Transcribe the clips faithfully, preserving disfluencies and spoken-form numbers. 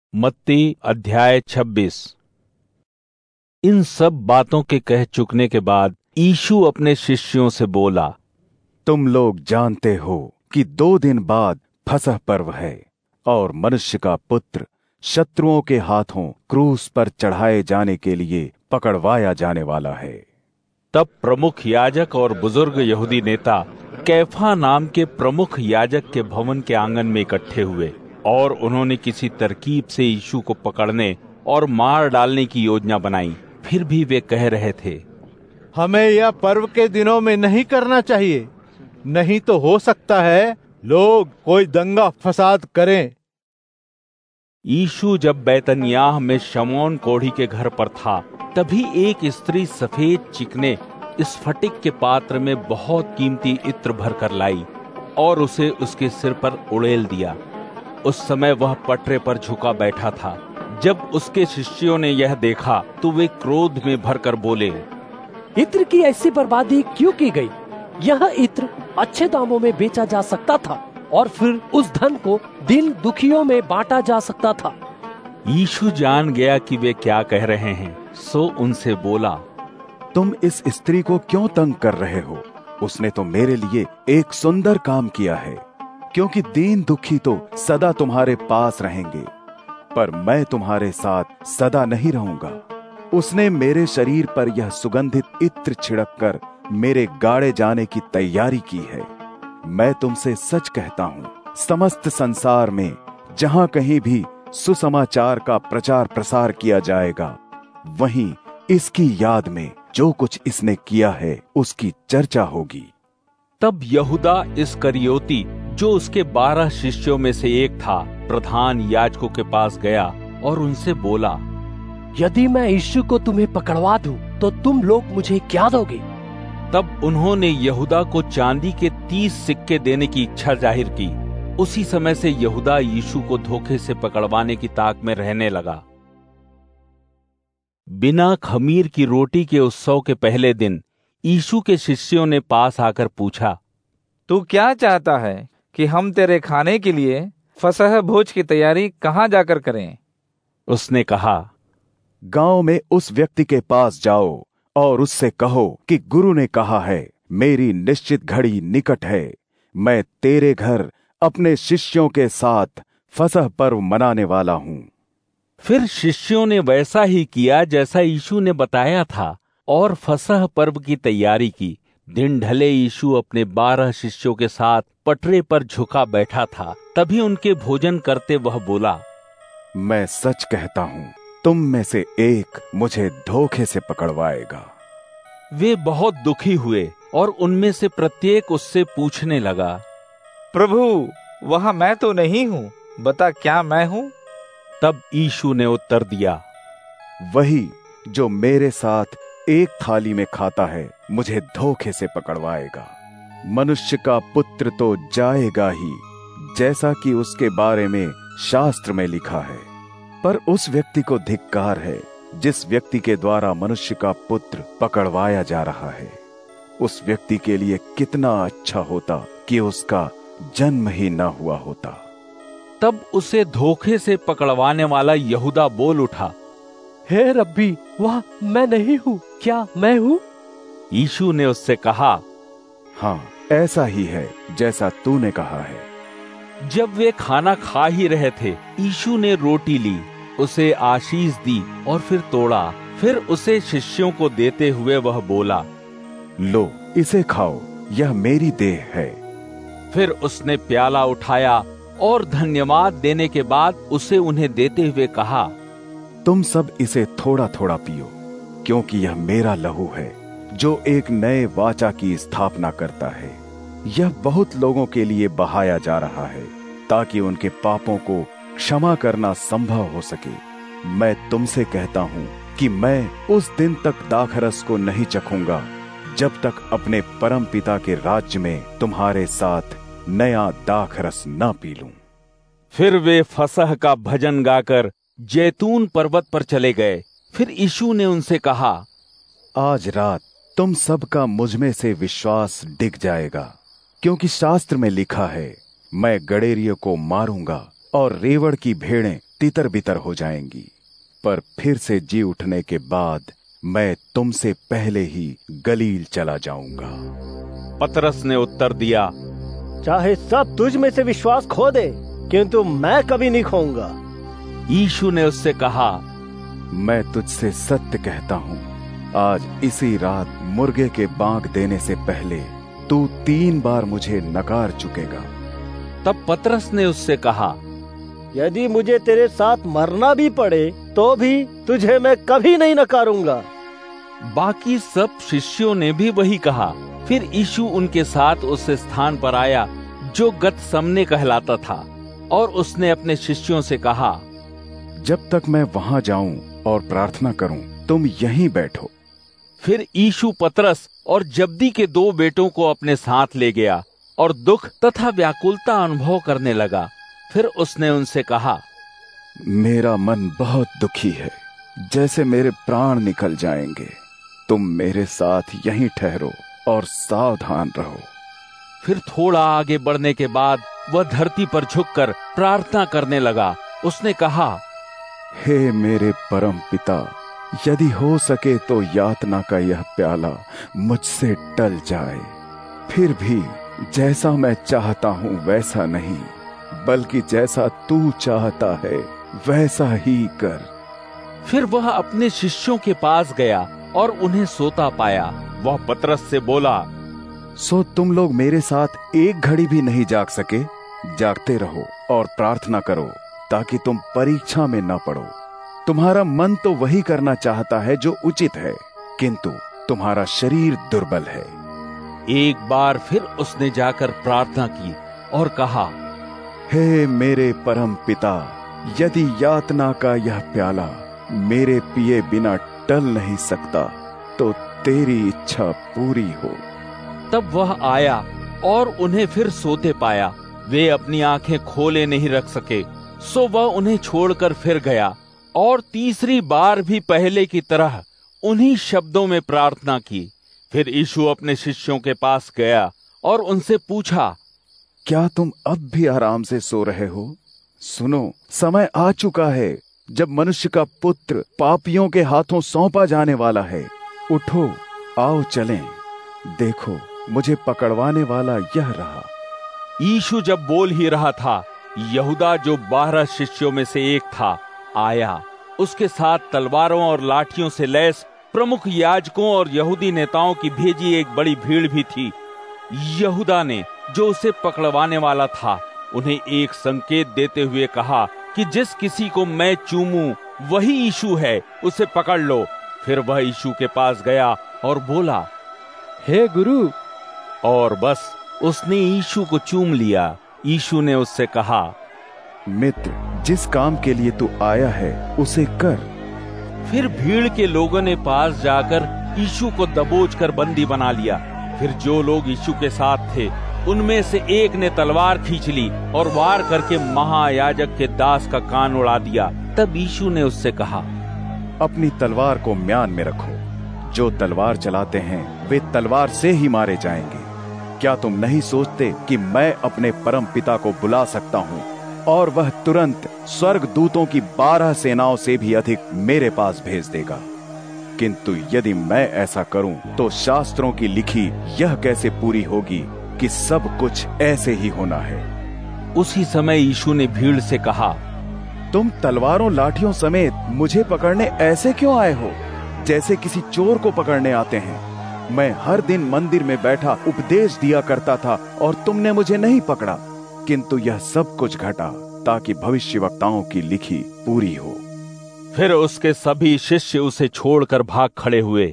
मत्ती अध्याय छब्बीस। इन सब बातों के कह चुकने के बाद यीशु अपने शिष्यों से बोला, तुम लोग जानते हो कि दो दिन बाद फसह पर्व है और मनुष्य का पुत्र शत्रुओं के हाथों क्रूस पर चढ़ाए जाने के लिए पकड़वाया जाने वाला है। तब प्रमुख याजक और बुजुर्ग यहूदी नेता कैफा नाम के प्रमुख याजक के भवन के आंगन में इकट्ठे हुए और उन्होंने किसी तरकीब से यीशु को पकड़ने और मार डालने की योजना बनाई। फिर भी वे कह रहे थे, हमें यह पर्व के दिनों में नहीं करना चाहिए, नहीं तो हो सकता है लोग कोई दंगा फसाद करें। यीशु जब बैतनियाह में शमौन कोढ़ी के घर पर था, तभी एक स्त्री सफेद चिकने स्फटिक के पात्र में बहुत कीमती इत्र भर कर लाई और उसे उसके सिर पर उड़ेल दिया। उस समय वह पटरे पर झुका बैठा था। जब उसके शिष्यों ने यह देखा तो वे क्रोध में भरकर बोले, इत्र की ऐसी बर्बादी क्यों की गई? यह इत्र अच्छे दामों में बेचा जा सकता था और फिर उस धन को दीन दुखियों में बांटा जा सकता था। यीशु जान गया कि वे क्या कह रहे हैं, सो उनसे बोला, तुम इस स्त्री को क्यों तंग कर रहे हो? उसने तो मेरे लिए एक सुंदर काम किया है, क्योंकि दीन दुखी तो सदा तुम्हारे पास रहेंगे, पर मैं तुम्हारे साथ सदा नहीं रहूंगा। उसने मेरे शरीर पर यह सुगंधित इत्र छिड़क कर मेरे गाड़े जाने की तैयारी की है। मैं तुमसे सच कहता हूं, समस्त संसार में जहां कहीं भी सुसमाचार का प्रचार प्रसार किया जाएगा, वहीं इसकी याद में जो कुछ इसने किया है उसकी चर्चा होगी। तब यहूदा इस्करियोती, जो उसके बारह शिष्यों में से एक था, प्रधान याजकों के पास गया और उनसे बोला, यदि मैं यीशु को तुम्हें पकड़वा दूं, तो तुम लोग मुझे क्या दोगे? तब उन्होंने यहूदा को चांदी के तीस सिक्के देने की इच्छा जाहिर की। उसी समय से यहूदा यीशु को धोखे से पकड़वाने की ताक में रहने लगा। बिना खमीर की रोटी के उत्सव के पहले दिन यीशु के शिष्यों ने पास आकर पूछा, तू क्या चाहता है कि हम तेरे खाने के लिए फसह भोज की तैयारी कहाँ जाकर करें? उसने कहा, गांव में उस व्यक्ति के पास जाओ और उससे कहो कि गुरु ने कहा है, मेरी निश्चित घड़ी निकट है। मैं तेरे घर अपने शिष्यों के साथ फसह पर्व मनाने वाला हूं। फिर शिष्यों ने वैसा ही किया जैसा यीशु ने बताया था और फसह पर्व की तैयारी की। दिन ढले यीशु अपने बारह शिष्यों के साथ पटरे पर झुका बैठा था। तभी उनके भोजन करते वह बोला, मैं सच कहता हूं, तुम में से एक मुझे धोखे से पकड़वाएगा। वे बहुत दुखी हुए और उनमें से प्रत्येक उससे पूछने लगा, प्रभु, वह मैं तो नहीं हूँ, बता क्या मैं हूँ? तब यीशु ने उत्तर दिया, वही जो मेरे साथ एक थाली में खाता है मुझे धोखे से पकड़वाएगा। मनुष्य का पुत्र तो जाएगा ही, जैसा कि उसके बारे में शास्त्र में लिखा है, पर उस व्यक्ति को धिक्कार है जिस व्यक्ति के द्वारा मनुष्य का पुत्र पकड़वाया जा रहा है। उस व्यक्ति के लिए कितना अच्छा होता कि उसका जन्म ही न हुआ होता। तब उसे धोखे से पकड़वाने वाला यहूदा बोल उठा, हे रब्बी, वह मैं नहीं हूँ, क्या मैं हूँ? यीशु ने उससे कहा, हाँ, ऐसा ही है जैसा तूने कहा है। जब वे खाना खा ही रहे थे, यीशु ने रोटी ली, उसे आशीष दी और फिर तोड़ा। फिर उसे शिष्यों को देते हुए वह बोला, लो, इसे खाओ, यह मेरी देह है। फिर उसने प्याला उठाया और धन्यवाद देने के बाद उसे उन्हें देते हुए कहा, तुम सब इसे थोड़ा थोड़ा पियो, क्योंकि यह मेरा लहू है जो एक नए वाचा की स्थापना करता है। यह बहुत लोगों के लिए बहाया जा रहा है ताकि उनके पापों को क्षमा करना संभव हो सके। मैं तुमसे कहता हूं कि मैं उस दिन तक दाखरस को नहीं चखूंगा जब तक अपने परम पिता के राज्य में तुम्हारे साथ नया दाखरस न पी लूं। फिर वे फसह का भजन गाकर जैतून पर्वत पर चले गए। फिर यीशु ने उनसे कहा, आज रात तुम सबका मुझ में से विश्वास डिग जाएगा, क्योंकि शास्त्र में लिखा है, मैं गड़ेरियों को मारूंगा और रेवड़ की भेड़ें तितर बितर हो जाएंगी, पर फिर से जी उठने के बाद मैं तुमसे पहले ही गलील चला जाऊंगा। पतरस ने उत्तर दिया, चाहे सब तुझ में से विश्वास खो दे, किंतु मैं कभी नहीं खोऊंगा। यीशु ने उससे कहा, मैं तुझसे सत्य कहता हूं, आज इसी रात मुर्गे के बांग देने से पहले तू तीन बार मुझे नकार चुकेगा। तब पतरस ने उससे कहा, यदि मुझे तेरे साथ मरना भी पड़े तो भी तुझे मैं कभी नहीं नकारूंगा। बाकी सब शिष्यों ने भी वही कहा। फिर यीशु उनके साथ उस स्थान पर आया जो गतसमने कहलाता था, और उसने अपने शिष्यों से कहा, जब तक मैं वहां जाऊं और प्रार्थना करूं, तुम यहीं बैठो। फिर यीशु पतरस और जब्दी के दो बेटों को अपने साथ ले गया और दुख तथा व्याकुलता अनुभव करने लगा। फिर उसने उनसे कहा, मेरा मन बहुत दुखी है, जैसे मेरे प्राण निकल जाएंगे। तुम मेरे साथ यहीं ठहरो और सावधान रहो। फिर थोड़ा आगे बढ़ने के बाद वह धरती पर झुककर प्रार्थना करने लगा। उसने कहा, हे मेरे परम पिता, यदि हो सके तो यातना का यह प्याला मुझसे टल जाए, फिर भी जैसा मैं चाहता हूं वैसा नहीं, बल्कि जैसा तू चाहता है वैसा ही कर। फिर वह अपने शिष्यों के पास गया और उन्हें सोता पाया। वह पतरस से बोला, सो तुम लोग मेरे साथ एक घड़ी भी नहीं जाग सके? जागते रहो और प्रार्थना करो, ताकि तुम परीक्षा में न पड़ो। तुम्हारा मन तो वही करना चाहता है जो उचित है, किंतु तुम्हारा शरीर दुर्बल है। एक बार फिर उसने जाकर प्रार्थना की और कहा, हे मेरे परम पिता, यदि यातना का यह प्याला मेरे पिए बिना टल नहीं सकता, तो तेरी इच्छा पूरी हो। तब वह आया और उन्हें फिर सोते पाया। वे अपनी आंखें खोले नहीं रख सके, सो वह उन्हें छोड़कर फिर गया और तीसरी बार भी पहले की तरह उन्हीं शब्दों में प्रार्थना की। फिर यीशु अपने शिष्यों के पास गया और उनसे पूछा, क्या तुम अब भी आराम से सो रहे हो? सुनो, समय आ चुका है जब मनुष्य का पुत्र पापियों के हाथों सौंपा जाने वाला है। उठो, आओ चलें। देखो, मुझे पकड़वाने वाला यह रहा। यीशु जब बोल ही रहा था, यहूदा जो बारह शिष्यों में से एक था आया। उसके साथ तलवारों और लाठियों से लैस प्रमुख याजकों और यहूदी नेताओं की भेजी एक बड़ी भीड़ भी थी। यहूदा ने, जो उसे पकड़वाने वाला था, उन्हें एक संकेत देते हुए कहा कि जिस किसी को मैं चूमूं वही यीशु है, उसे पकड़ लो। फिर वह यीशु के पास गया और बोला, हे गुरु। और बस उसने यीशु को चूम लिया। यीशु ने उससे कहा, मित्र, जिस काम के लिए तू आया है उसे कर। फिर भीड़ के लोगों ने पास जाकर यीशु को दबोचकर बंदी बना लिया। फिर जो लोग यीशु के साथ थे, उनमें से एक ने तलवार खींच ली और वार करके महायाजक के दास का कान उड़ा दिया। तब यीशु ने उससे कहा, अपनी तलवार को म्यान में रखो। जो तलवार चलाते हैं वे तलवार से ही मारे जाएंगे। क्या तुम नहीं सोचते कि मैं अपने परम पिता को बुला सकता हूँ और वह तुरंत स्वर्ग दूतों की बारह सेनाओं से भी अधिक मेरे पास भेज देगा? किंतु यदि मैं ऐसा करूं तो शास्त्रों की लिखी यह कैसे पूरी होगी कि सब कुछ ऐसे ही होना है। उसी समय यीशु ने भीड़ से कहा, तुम तलवारों लाठियों समेत मुझे पकड़ने ऐसे क्यों आए हो, जैसे किसी चोर को पकड़ने आते हैं? मैं हर दिन मंदिर में बैठा उपदेश दिया करता था और तुमने मुझे नहीं पकड़ा। किंतु यह सब कुछ घटा ताकि भविष्यवक्ताओं की लिखी पूरी हो। फिर उसके सभी शिष्य उसे छोड़कर भाग खड़े हुए।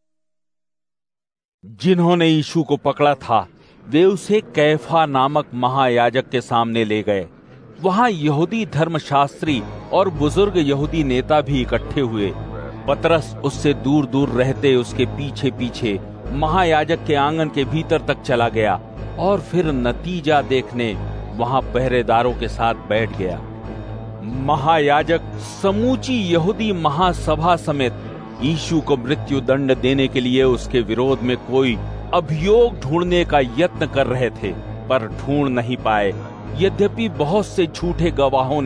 जिन्होंने यीशु को पकड़ा था, वे उसे कैफा नामक महायाजक के सामने ले गए। वहां यहूदी धर्मशास्त्री और बुजुर्ग यहूदी नेता भी इकट्ठे हुए। पतरस उससे दूर दूर रहते उसके पीछे पीछे महायाजक के आंगन के भीतर तक चला गया और फिर नतीजा देखने वहां पहरेदारों के साथ बैठ गया। महायाजक समूची यहूदी महासभा समेत यीशु को मृत्यु दंड देने के लिए उसके विरोध में कोई अभियोग ढूंढने का यत्न कर रहे थे, पर ढूंढ नहीं पाए। यद्यपि बहुत से झूठे गवाहों ने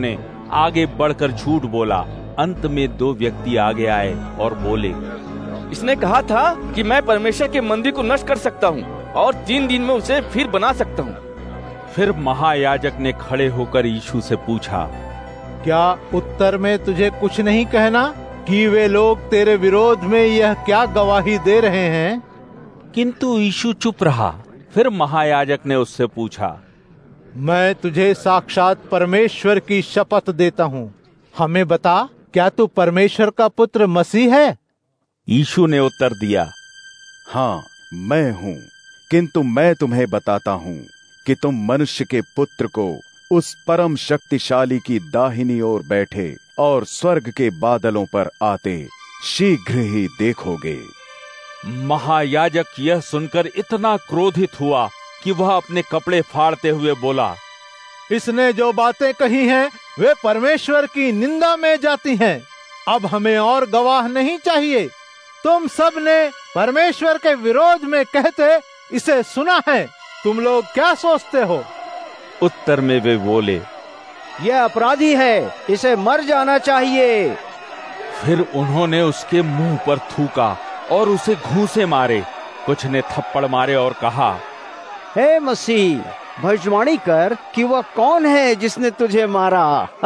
आगे बढ़कर झूठ बोला। अंत में दो व्यक्ति आगे आए और बोले, इसने कहा था कि मैं परमेश्वर के मंदिर को नष्ट कर सकता हूँ और तीन दिन में उसे फिर बना सकता हूँ। फिर महायाजक ने खड़े होकर यीशु से पूछा, क्या उत्तर में तुझे कुछ नहीं कहना कि वे लोग तेरे विरोध में यह क्या गवाही दे रहे हैं? किंतु यीशु चुप रहा। फिर महायाजक ने उससे पूछा, मैं तुझे साक्षात परमेश्वर की शपथ देता हूँ, हमें बता, क्या तू परमेश्वर का पुत्र मसीह है? यीशु ने उत्तर दिया, हाँ मैं हूँ। किंतु मैं तुम्हें बताता हूँ कि तुम मनुष्य के पुत्र को उस परम शक्तिशाली की दाहिनी ओर बैठे और स्वर्ग के बादलों पर आते शीघ्र ही देखोगे। महायाजक यह सुनकर इतना क्रोधित हुआ कि वह अपने कपड़े फाड़ते हुए बोला, इसने जो बातें कही हैं वे परमेश्वर की निंदा में जाती हैं। अब हमें और गवाह नहीं चाहिए। तुम सब ने परमेश्वर के विरोध में कहते इसे सुना है। तुम लोग क्या सोचते हो? उत्तर में वे बोले, यह अपराधी है, इसे मर जाना चाहिए। फिर उन्होंने उसके मुंह पर थूका और उसे घूंसे मारे। कुछ ने थप्पड़ मारे और कहा, हे मसीह, भविष्यवाणी कर कि वह कौन है जिसने तुझे मारा।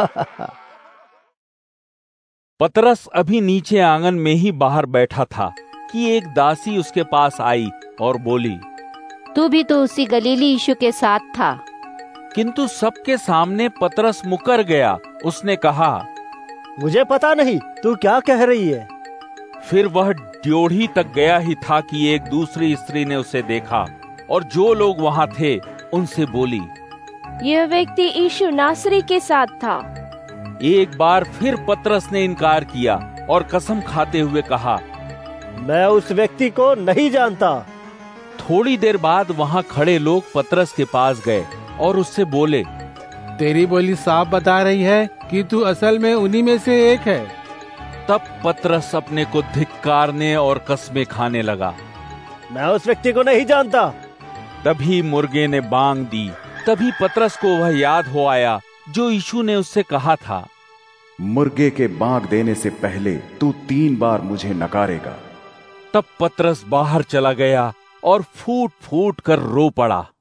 पतरस अभी नीचे आंगन में ही बाहर बैठा था कि एक दासी उसके पास आई और बोली, तू भी तो उसी गलीली यीशु के साथ था। किंतु सबके सामने पतरस मुकर गया। उसने कहा, मुझे पता नहीं तू क्या कह रही है। फिर वह ड्योढ़ी तक गया ही था कि एक दूसरी स्त्री ने उसे देखा और जो लोग वहां थे उनसे बोली, यह व्यक्ति यीशु नासरी के साथ था। एक बार फिर पतरस ने इनकार किया और कसम खाते हुए कहा, मैं उस व्यक्ति को नहीं जानता। थोड़ी देर बाद वहां खड़े लोग पतरस के पास गए और उससे बोले, तेरी बोली साफ बता रही है कि तू असल में उन्हीं में से एक है। तब पतरस अपने को धिक्कारने और कसमें खाने लगा, मैं उस व्यक्ति को नहीं जानता। तभी मुर्गे ने बांग दी। तभी पतरस को वह याद हो आया जो यीशु ने उससे कहा था, मुर्गे के बांग देने से पहले तू तीन बार मुझे नकारेगा। तब पतरस बाहर चला गया और फूट फूट कर रो पड़ा।